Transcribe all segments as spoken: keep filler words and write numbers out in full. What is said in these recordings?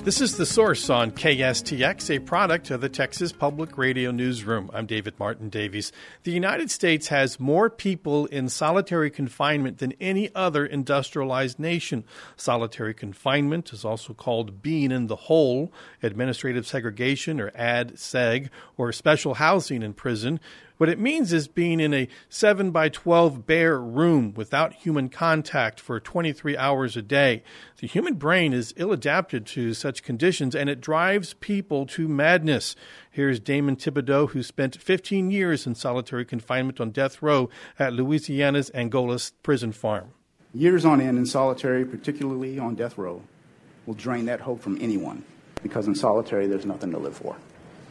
This is The Source on K S T X, a product of the Texas Public Radio Newsroom. I'm David Martin Davies. The United States has more people in solitary confinement than any other industrialized nation. Solitary confinement is also called being in the hole, administrative segregation, or A D seg, or special housing in prison. What it means is being in a seven by twelve bare room without human contact for twenty-three hours a day. The human brain is ill-adapted to such conditions, and it drives people to madness. Here's Damon Thibodeau, who spent fifteen years in solitary confinement on death row at Louisiana's Angolas prison farm. Years on end in solitary, particularly on death row, will drain that hope from anyone, because in solitary there's nothing to live for.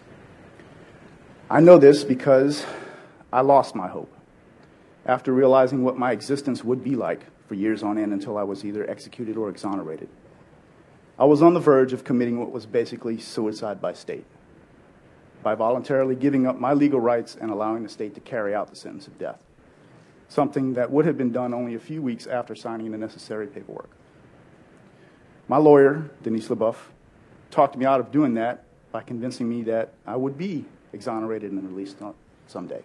I know this because I lost my hope after realizing what my existence would be like for years on end until I was either executed or exonerated. I was on the verge of committing what was basically suicide by state, by voluntarily giving up my legal rights and allowing the state to carry out the sentence of death, something that would have been done only a few weeks after signing the necessary paperwork. My lawyer, Denise LeBoeuf, talked me out of doing that by convincing me that I would be exonerated and released someday.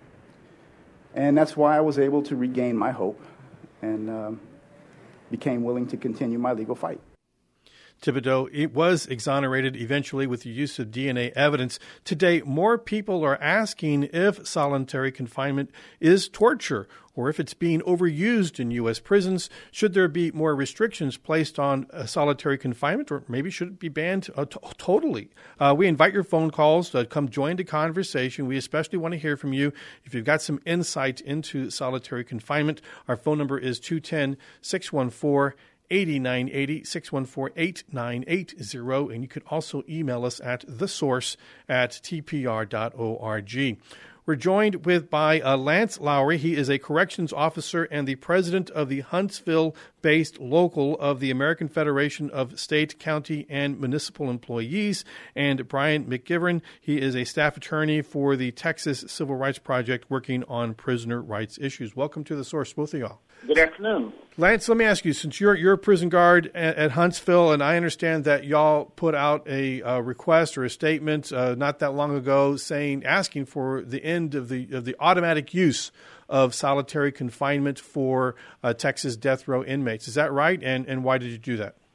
And that's why I was able to regain my hope and um, became willing to continue my legal fight. Thibodeau it was exonerated eventually with the use of D N A evidence. Today, more people are asking if solitary confinement is torture or if it's being overused in U S prisons. Should there be more restrictions placed on uh, solitary confinement, or maybe should it be banned uh, t- totally? Uh, we invite your phone calls to come join the conversation. We especially want to hear from you if you've got some insight into solitary confinement. Our phone number is two one zero, six one four, eight nine eight zero, six one four, eight nine eight zero, and you could also email us at thesource at t p r dot org. We're joined with by uh, Lance Lowry. He is a corrections officer and the president of the Huntsville-based local of the American Federation of State, County, and Municipal Employees. And Brian McGivern, he is a staff attorney for the Texas Civil Rights Project working on prisoner rights issues. Welcome to The Source, both of y'all. Good afternoon. Lance, let me ask you, since you're you're a prison guard at, at Huntsville, and I understand that y'all put out a, a request or a statement uh, not that long ago saying, asking for the end of the of the automatic use of solitary confinement for uh, Texas death row inmates. Is that right? And and why did you do that?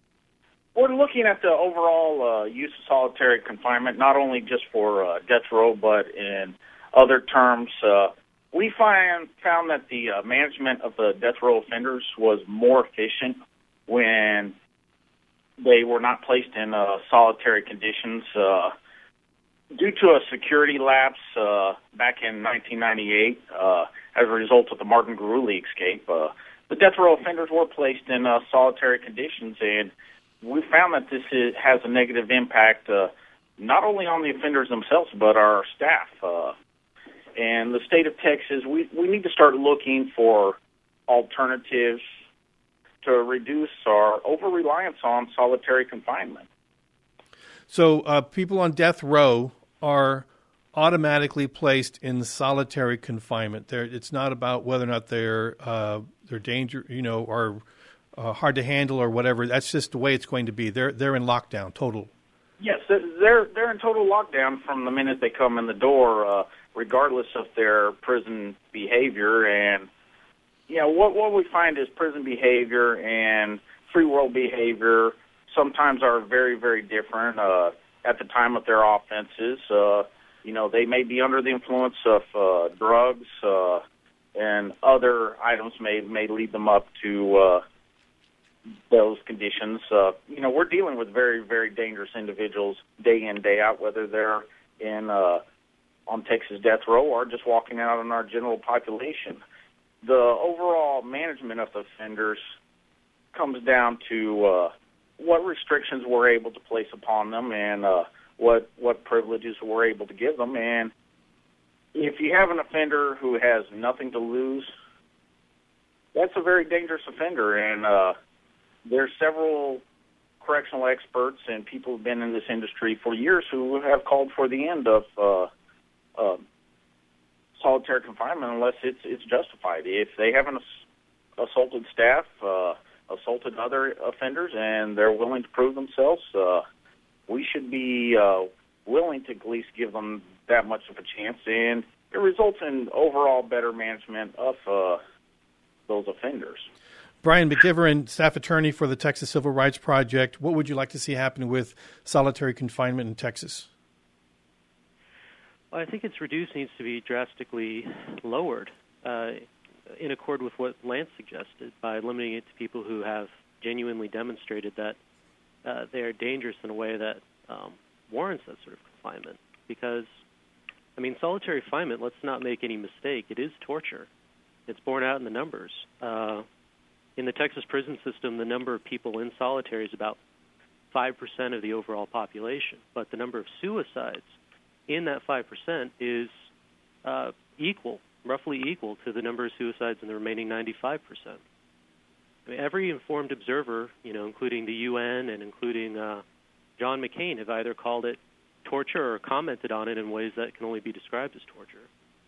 We're looking at the overall uh, use of solitary confinement, not only just for uh, death row, but in other terms. Uh, We find, found that the uh, management of the death row offenders was more efficient when they were not placed in uh, solitary conditions. Uh, due to a security lapse uh, back in nineteen ninety-eight, uh, as a result of the Martin Guruli escape, uh, the death row offenders were placed in uh, solitary conditions, and we found that this is, has a negative impact uh, not only on the offenders themselves, but our staff. Uh, And the state of Texas, we, we need to start looking for alternatives to reduce our over-reliance on solitary confinement. So uh, people on death row are automatically placed in solitary confinement. They're, it's not about whether or not they're uh, they're danger, you know, or uh, hard to handle or whatever. That's just the way it's going to be. They're they're in lockdown, total. Yes, they're they're in total lockdown from the minute they come in the door, uh, regardless of their prison behavior. And you know what what we find is prison behavior and free world behavior sometimes are very very different. Uh, at the time of their offenses, uh, you know they may be under the influence of uh, drugs uh, and other items may may lead them up to Uh, those conditions. Uh, you know, we're dealing with very, very dangerous individuals day in, day out, whether they're in uh, on Texas death row or just walking out in our general population. The overall management of the offenders comes down to uh, what restrictions we're able to place upon them and uh, what what privileges we're able to give them. And if you have an offender who has nothing to lose, that's a very dangerous offender. And uh, there's several correctional experts and people who've been in this industry for years who have called for the end of uh, uh, solitary confinement unless it's it's justified. If they haven't assaulted staff, uh, assaulted assaulted other offenders and they're willing to prove themselves, uh, we should be uh, willing to at least give them that much of a chance, and it results in overall better management of uh, those offenders. Brian McGivern, staff attorney for the Texas Civil Rights Project, what would you like to see happen with solitary confinement in Texas? Well, I think its reduced needs to be drastically lowered uh, in accord with what Lance suggested by limiting it to people who have genuinely demonstrated that uh, they are dangerous in a way that um, warrants that sort of confinement. Because, I mean, solitary confinement, let's not make any mistake, it is torture. It's borne out in the numbers. Uh, in the Texas prison system, the number of people in solitary is about five percent of the overall population, but the number of suicides in that five percent is uh, equal, roughly equal to the number of suicides in the remaining ninety-five percent. I mean, every informed observer, you know, including the U N and including uh, John McCain, have either called it torture or commented on it in ways that can only be described as torture.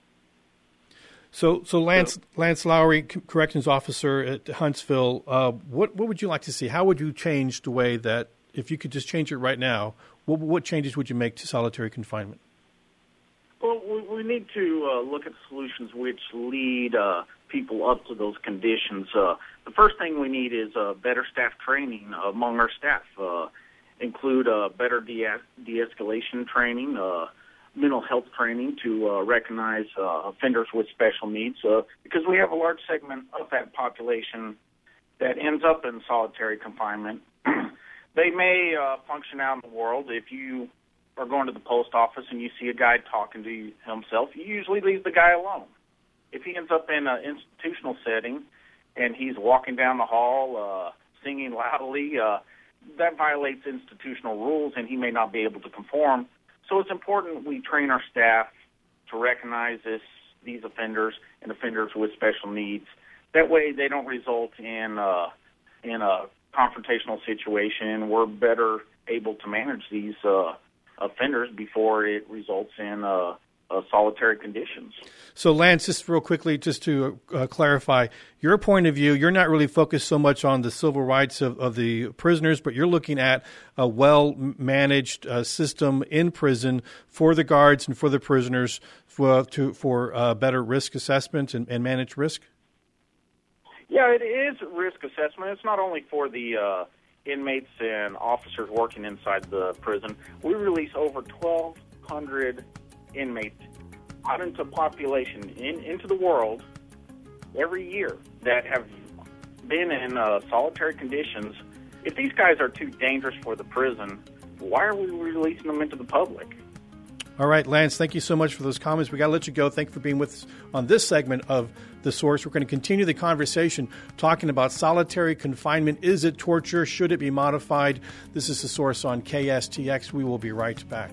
So, so Lance, Lance Lowry, corrections officer at Huntsville, uh, what what would you like to see? How would you change the way that, if you could just change it right now, what, what changes would you make to solitary confinement? Well, we, we need to uh, look at solutions which lead uh, people up to those conditions. Uh, the first thing we need is uh, better staff training among our staff. Uh, include uh, better de- de-escalation training, uh, mental health training to uh, recognize uh, offenders with special needs, uh, because we have a large segment of that population that ends up in solitary confinement. They may uh, function out in the world. If you are going to the post office and you see a guy talking to himself, you usually leave the guy alone. If he ends up in an institutional setting and he's walking down the hall uh, singing loudly, uh, that violates institutional rules and he may not be able to conform. So it's important we train our staff to recognize this, these offenders and offenders with special needs. That way they don't result in uh, in a confrontational situation. We're better able to manage these uh, offenders before it results in uh, uh, solitary conditions. So, Lance, just real quickly, just to uh, clarify, your point of view, you're not really focused so much on the civil rights of, of the prisoners, but you're looking at a well-managed uh, system in prison for the guards and for the prisoners for, to, for uh, better risk assessment and, and managed risk? Yeah, it is risk assessment. It's not only for the uh, inmates and officers working inside the prison. We release over twelve hundred inmates out into population, in, into the world every year that have been in uh, solitary conditions. If these guys are too dangerous for the prison, why are we releasing them into the public? All right, Lance, thank you so much for those comments. We got to let you go. Thank you for being with us on this segment of The Source. We're going to continue the conversation talking about solitary confinement. Is it torture? Should it be modified? This is The Source on K S T X. We will be right back.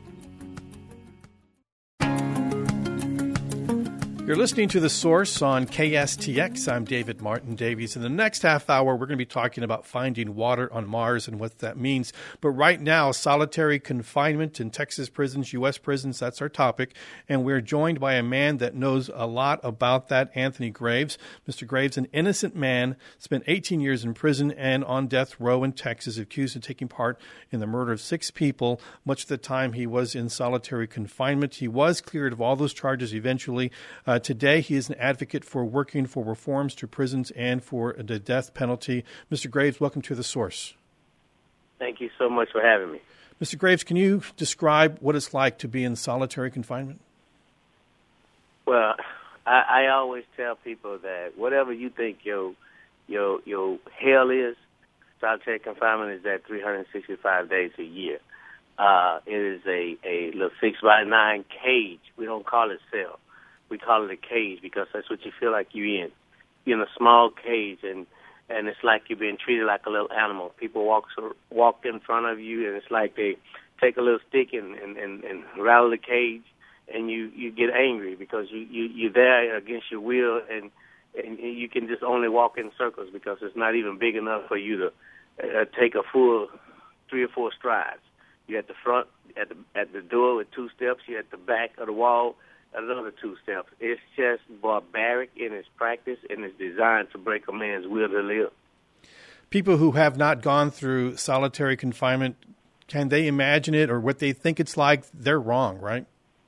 You're listening to The Source on K S T X. I'm David Martin Davies. In the next half hour, we're going to be talking about finding water on Mars and what that means. But right now, solitary confinement in Texas prisons, U S prisons, that's our topic. And we're joined by a man that knows a lot about that, Anthony Graves. Mister Graves, an innocent man, spent eighteen years in prison and on death row in Texas, accused of taking part in the murder of six people. Much of the time, he was in solitary confinement. He was cleared of all those charges eventually. Uh, Today, he is an advocate for working for reforms to prisons and for the death penalty. Mister Graves, welcome to The Source. Thank you so much for having me. Mister Graves, can you describe what it's like to be in solitary confinement? Well, I, I always tell people that whatever you think your your your hell is, solitary confinement is at three hundred sixty-five days a year. Uh, it is a, a little six by nine cage. We don't call it cell. We call it a cage because that's what you feel like you're in. You're in a small cage, and, and it's like you're being treated like a little animal. People walk walk in front of you, and it's like they take a little stick and, and, and, and rattle the cage, and you, you get angry because you, you, you're there against your will, and, and you can just only walk in circles because it's not even big enough for you to uh, take a full three or four strides. You're at the front, at the, at the door with two steps. You're at the back of the wall, another two steps. It's just barbaric in its practice, and it's designed to break a man's will to live. people who have not gone through solitary confinement, can they imagine it or what they think it's like? They're wrong, right?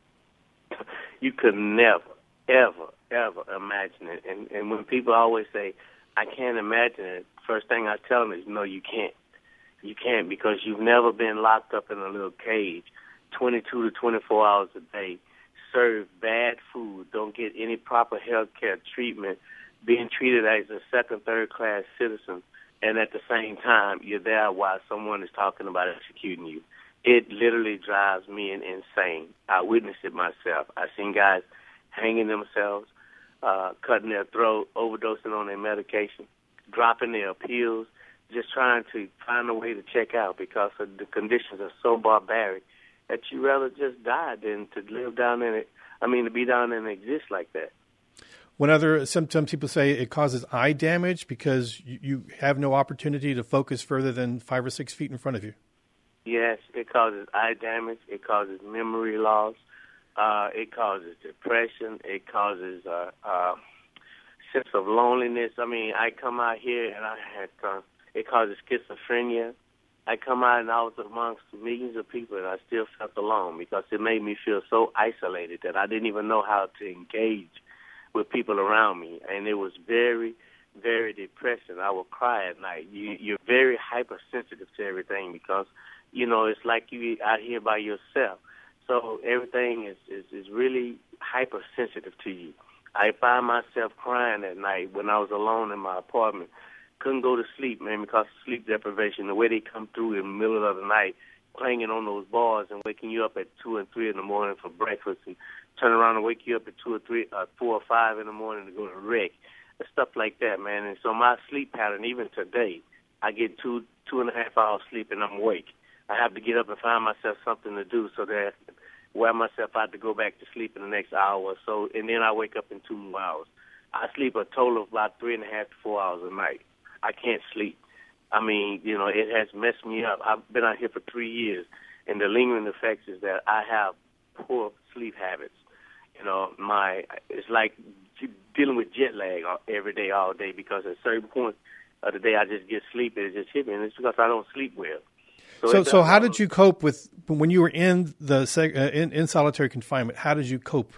You could never, ever, ever imagine it. And, and when people always say, I can't imagine it, first thing I tell them is, no, you can't. You can't, because you've never been locked up in a little cage twenty-two to twenty-four hours a day, serve bad food, don't get any proper health care treatment, being treated as a second, third-class citizen, and at the same time, you're there while someone is talking about executing you. It literally drives me insane. I witnessed it myself. I've seen guys hanging themselves, uh, cutting their throat, overdosing on their medication, dropping their pills, just trying to find a way to check out because of the conditions are so barbaric that you rather just die than to live down there. I mean, to be down there and exist like that. One other symptom, people say it causes eye damage because you, you have no opportunity to focus further than five or six feet in front of you. Yes, it causes eye damage. It causes memory loss. Uh, it causes depression. It causes uh, uh, sense of loneliness. I mean, I come out here and I had uh, it causes schizophrenia. I come out and I was amongst millions of people and I still felt alone because it made me feel so isolated that I didn't even know how to engage with people around me. And it was very, very depressing. I would cry at night. You, you're very hypersensitive to everything because, you know, it's like you out here by yourself. So everything is, is, is really hypersensitive to you. I find myself crying at night when I was alone in my apartment. Couldn't go to sleep, man, because of sleep deprivation. The way they come through in the middle of the night, clanging on those bars and waking you up at two and three in the morning for breakfast, and turn around and wake you up at two or three, uh, four or five in the morning to go to rec, and stuff like that, man. And so my sleep pattern, even today, I get two two and a half hours sleep and I'm awake. I have to get up and find myself something to do so that I can wear myself out to go back to sleep in the next hour or so, and then I wake up in two more hours. I sleep a total of about three and a half to four hours a night. I can't sleep. I mean, you know, it has messed me up. I've been out here for three years, and the lingering effects is that I have poor sleep habits. You know, my it's like dealing with jet lag every day, all day, because at certain points of the day I just get sleepy. It just hit me, and it's because I don't sleep well. So, so, so how did you cope with when you were in the uh, in, in solitary confinement? How did you cope?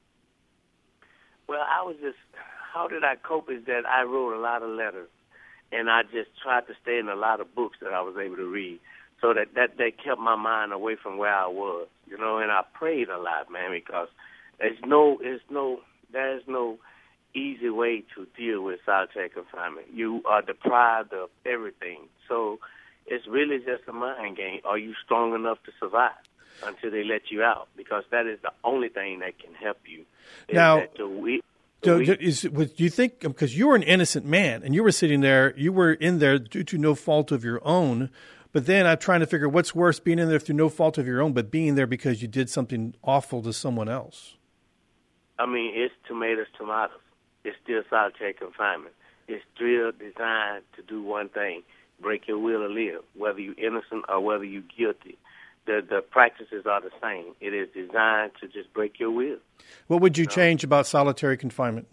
Well, I was just, how did I cope is that I wrote a lot of letters, and I just tried to stay in a lot of books that I was able to read, so that, that, that kept my mind away from where I was, you know, and I prayed a lot, man, because there's no, there's no, there's no easy way to deal with solitary confinement. You are deprived of everything, so it's really just a mind game. Are you strong enough to survive until they let you out? Because that is the only thing that can help you. Now, the week, do, is, do you think, because you were an innocent man and you were sitting there, you were in there due to no fault of your own, but then I'm trying to figure what's worse, being in there through no fault of your own, but being there because you did something awful to someone else? I mean, it's tomatoes, tomatoes. It's still solitary confinement. It's still designed to do one thing: break your will to live, whether you're innocent or whether you're guilty. The the practices are the same. It is designed to just break your will. What would you change about solitary confinement?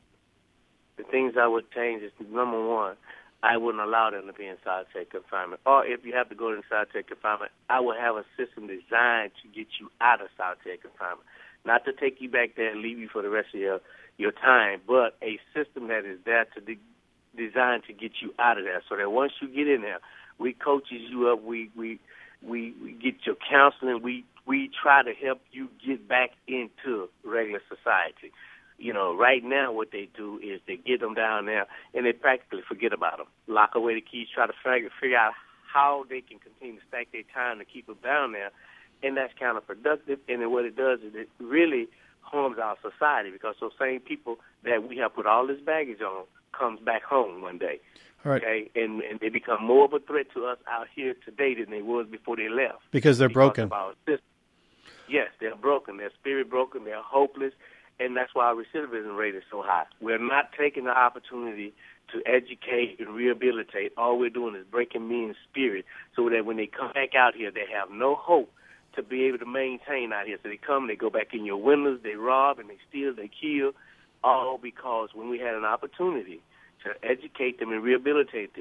The things I would change is, number one, I wouldn't allow them to be in solitary confinement. Or if you have to go to solitary confinement, I would have a system designed to get you out of solitary confinement. Not to take you back there and leave you for the rest of your, your time, but a system that is there to de- designed to get you out of there, so that once you get in there, we coaches you up, we we we, we get your counseling, we we try to help you get back into regular society. You know, right now what they do is they get them down there and they practically forget about them, lock away the keys, try to figure figure out how they can continue to stack their time to keep them down there, and that's counterproductive. And then what it does is it really harms our society, because those same people that we have put all this baggage on comes back home one day. All right. Okay, and, and they become more of a threat to us out here today than they was before they left. Because they're because broken. Of our system. Yes, they're broken. They're spirit broken. They're hopeless, and that's why our recidivism rate is so high. We're not taking the opportunity to educate and rehabilitate. All we're doing is breaking men's spirit, so that when they come back out here, they have no hope to be able to maintain out here. So they come, they go back in your windows, they rob and they steal, they kill, all because when we had an opportunity to educate them and rehabilitate them,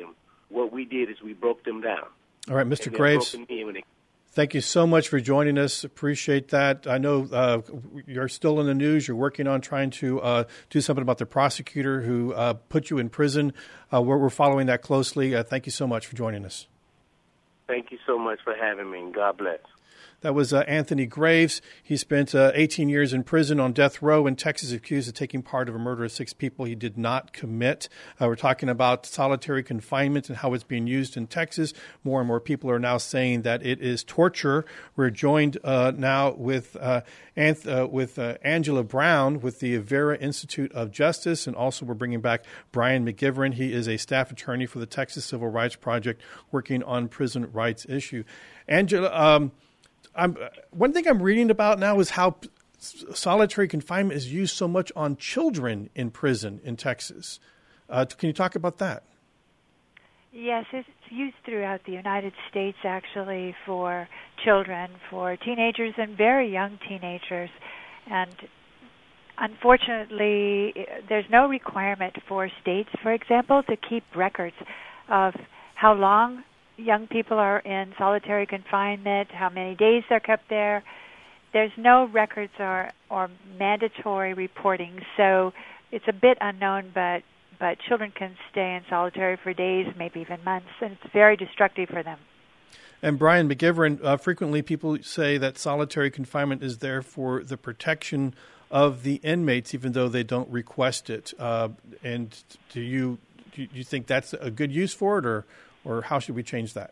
what we did is we broke them down. All right, Mister Graves, thank you so much for joining us. Appreciate that. I know uh, you're still in the news. You're working on trying to uh, do something about the prosecutor who uh, put you in prison. Uh, we're, we're following that closely. Uh, thank you so much for joining us. Thank you so much for having me, and God bless. That was uh, Anthony Graves. He spent uh, eighteen years in prison on death row in Texas, accused of taking part of a murder of six people he did not commit. Uh, we're talking about solitary confinement and how it's being used in Texas. More and more people are now saying that it is torture. We're joined uh, now with uh, Anth- uh, with uh, Angela Brown with the Avera Institute of Justice, and also we're bringing back Brian McGivern. He is a staff attorney for the Texas Civil Rights Project, working on prison rights issue. Angela, um, I'm, one thing I'm reading about now is how solitary confinement is used so much on children in prison in Texas. Uh, can you talk about that? Yes, it's used throughout the United States, actually, for children, for teenagers and very young teenagers. And unfortunately, there's no requirement for states, for example, to keep records of how long young people are in solitary confinement, how many days they're kept there. There's no records or, or mandatory reporting, so it's a bit unknown, but, but children can stay in solitary for days, maybe even months, and it's very destructive for them. And Brian McGivern, uh, frequently people say that solitary confinement is there for the protection of the inmates, even though they don't request it. Uh, and do you do you think that's a good use for it, or Or how should we change that?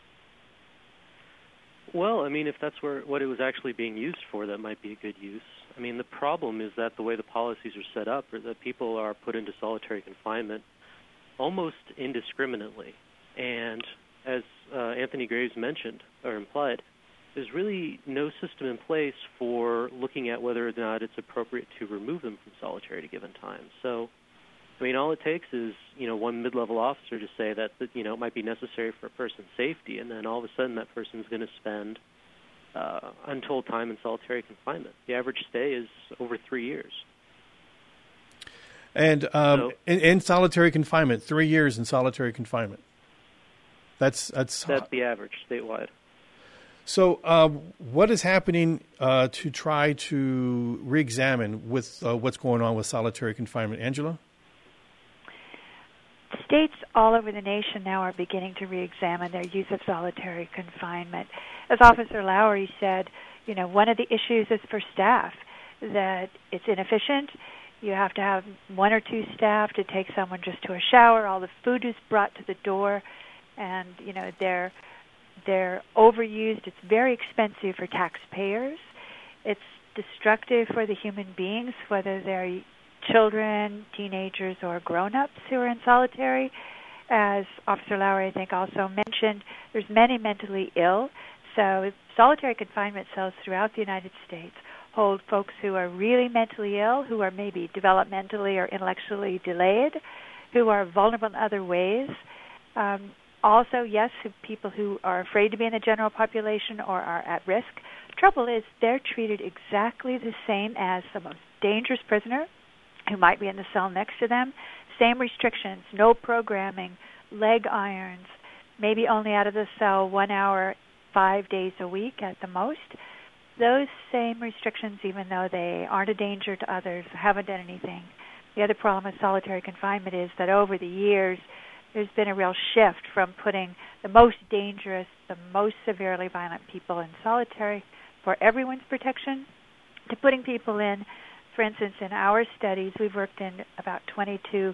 Well, I mean, if that's where what it was actually being used for, that might be a good use. I mean, the problem is that the way the policies are set up, or that people are put into solitary confinement almost indiscriminately. And as uh, Anthony Graves mentioned or implied, there's really no system in place for looking at whether or not it's appropriate to remove them from solitary at a given time. So, I mean, all it takes is, you know, one mid-level officer to say that, that, you know, it might be necessary for a person's safety, and then all of a sudden that person's going to spend uh, untold time in solitary confinement. The average stay is over three years. And um, so, in, in solitary confinement, three years in solitary confinement. That's that's that's the average statewide. So, uh, what is happening uh, to try to re-examine with uh, what's going on with solitary confinement, Angela? States all over the nation now are beginning to re-examine their use of solitary confinement. As Officer Lowry said, you know, one of the issues is for staff, that it's inefficient. You have to have one or two staff to take someone just to a shower. All the food is brought to the door, and, you know, they're, they're overused. It's very expensive for taxpayers. It's destructive for the human beings, whether they're children, teenagers, or grown-ups who are in solitary. As Officer Lowry, I think, also mentioned, there's many mentally ill. So solitary confinement cells throughout the United States hold folks who are really mentally ill, who are maybe developmentally or intellectually delayed, who are vulnerable in other ways. Um, also, yes, people who are afraid to be in the general population or are at risk. Trouble is, they're treated exactly the same as the most dangerous prisoner who might be in the cell next to them. Same restrictions, no programming, leg irons, maybe only out of the cell one hour, five days a week at the most. Those same restrictions, even though they aren't a danger to others, haven't done anything. The other problem with solitary confinement is that over the years, there's been a real shift from putting the most dangerous, the most severely violent people in solitary for everyone's protection to putting people in. For instance, in our studies, we've worked in about twenty-two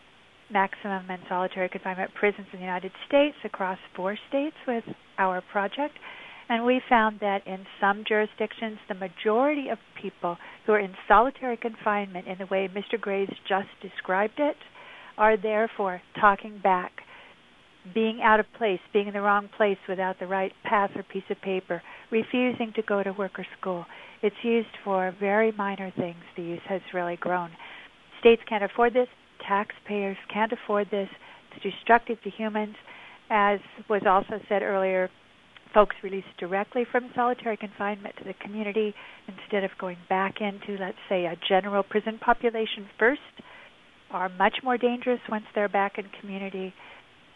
maximum and solitary confinement prisons in the United States across four states with our project. And we found that in some jurisdictions, the majority of people who are in solitary confinement in the way Mister Graves just described it are there for talking back, being out of place, being in the wrong place without the right pass or piece of paper, refusing to go to work or school. It's used for very minor things. The use has really grown. States can't afford this. Taxpayers can't afford this. It's destructive to humans. As was also said earlier, folks released directly from solitary confinement to the community instead of going back into, let's say, a general prison population first, are much more dangerous once they're back in community.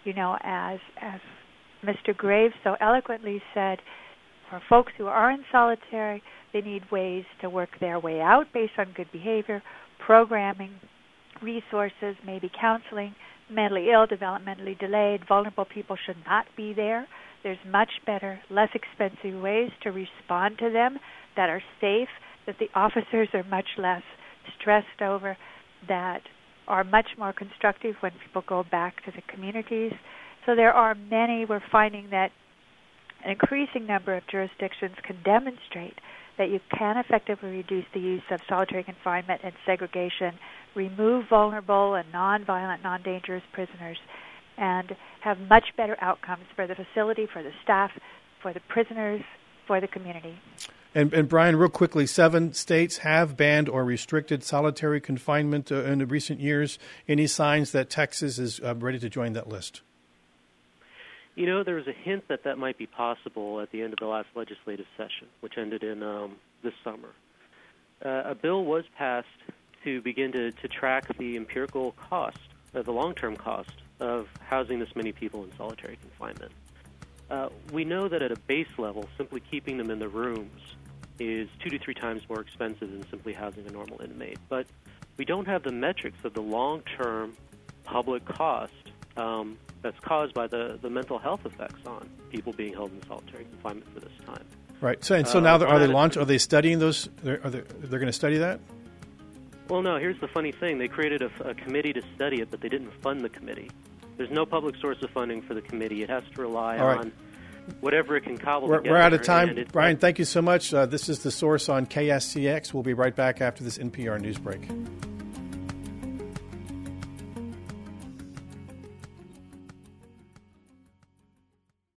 You know, as as Mister Graves so eloquently said, for folks who are in solitary, they need ways to work their way out based on good behavior, programming, resources, maybe counseling. Mentally ill, developmentally delayed, vulnerable people should not be there. There's much better, less expensive ways to respond to them that are safe, that the officers are much less stressed over, that are much more constructive when people go back to the communities. So there are many, we're finding that an increasing number of jurisdictions can demonstrate that you can effectively reduce the use of solitary confinement and segregation, remove vulnerable and nonviolent, non-dangerous prisoners, and have much better outcomes for the facility, for the staff, for the prisoners, for the community. And, and Brian, real quickly, seven states have banned or restricted solitary confinement uh, in the recent years. Any signs that Texas is uh, ready to join that list? You know, there was a hint that that might be possible at the end of the last legislative session, which ended in um, this summer. Uh, a bill was passed to begin to, to track the empirical cost, uh, the long-term cost of housing this many people in solitary confinement. Uh, we know that at a base level, simply keeping them in the rooms is two to three times more expensive than simply housing a normal inmate. But we don't have the metrics of the long-term public cost um, that's caused by the, the mental health effects on people being held in solitary confinement for this time. Right. So, and so uh, now are they launch? Are they studying those? Are they, they're going to study that? Well, no. Here's the funny thing: they created a, a committee to study it, but they didn't fund the committee. There's no public source of funding for the committee. It has to rely All right. on whatever it can cobble We're, together. we're out of time. It, Brian, thank you so much. Uh, this is The Source on K S C X. We'll be right back after this N P R news break.